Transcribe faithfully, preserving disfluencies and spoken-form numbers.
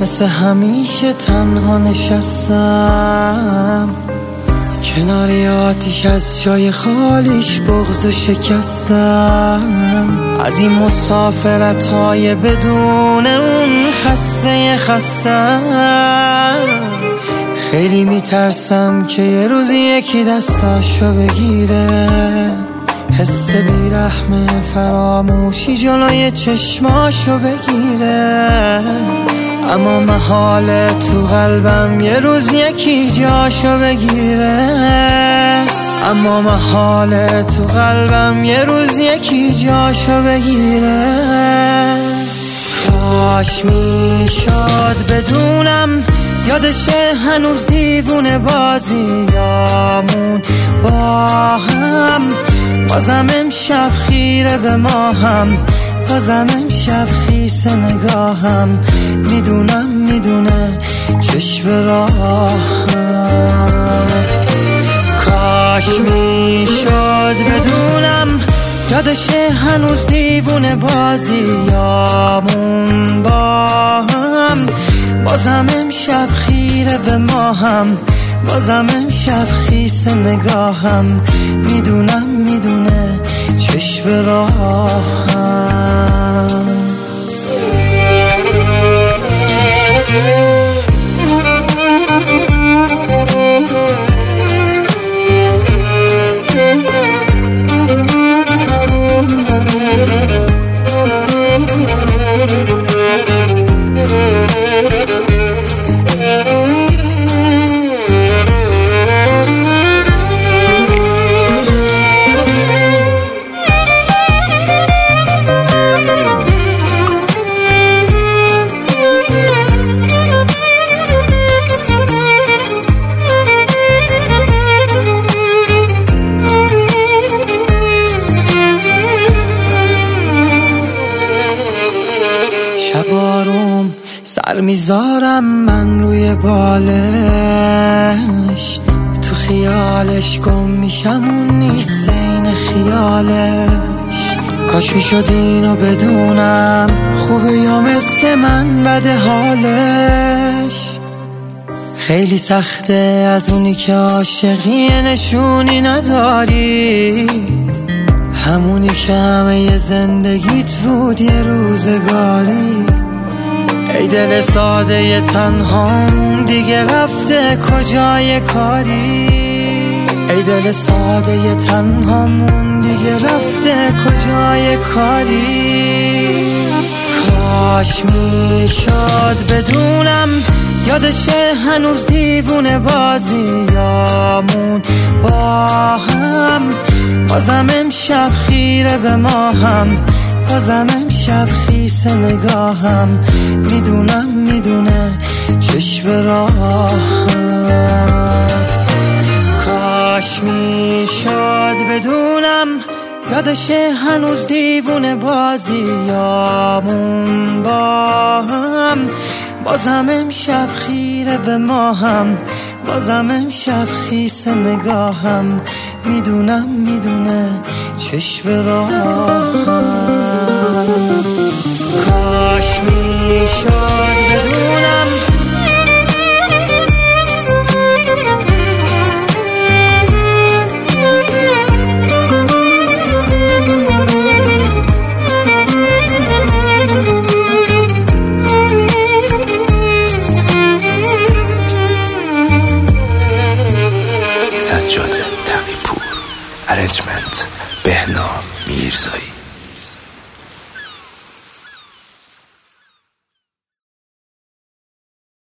مثل همیشه تنها نشستم کنار آتیش، از جای خالیش بغض و شکستم. از این مسافرت‌های بدون اون خسته خستم. خیلی میترسم که یه روزی یکی دستاشو بگیره، حس بیرحم فراموشی جلوی چشماشو بگیره. اما محاله تو قلبم یه روز یکی جاشو بگیره. اما محاله تو قلبم یه روز یکی جاشو بگیره. کاش میشد بدونم یادشه هنوز دیوونه بازیامون با هم. بازم امشب خیره به ما هم، بازم امشب خیس نگاهم. میدونم میدونه چشم راهم. کاش میشد بدونم یادشه هنوز دیوونه بازیامون با هم. بازم امشب خیره به ما هم، بازم امشب خیس نگاهم. میدونم میدونه چشم راهم. شب آروم سر میذارم من روی بالش، تو خیالش گم میشم اون نیست این خیالش. کاش میشد اینو بدونم خوبه یا مثل من بده حالش. خیلی سخته از اونی که عاشقی نشونی نداری، همونی که همه ی زندگیت بود یه روزگاری. ای دل ساده تنهام دیگه رفته کجای کاری. ای دل ساده تنهامون دیگه رفته کجای کاری. کاش میشد بدونم یادشه هنوز دیوونه بازیامون با هم. بازم امشب خیره به ما هم، بازم امشب خیس نگاهم. میدونم میدونه چشم راهم. کاش میشد بدونم یادشه هنوز دیوونه بازیامون با هم. بازم امشب خیره به ما هم، بازم امشب خیس نگاهم. میدونم میدونه چشم راهم. کاش میشد بدونم سجاده تقی‌پور، ارنجمنت بهنام میرزایی.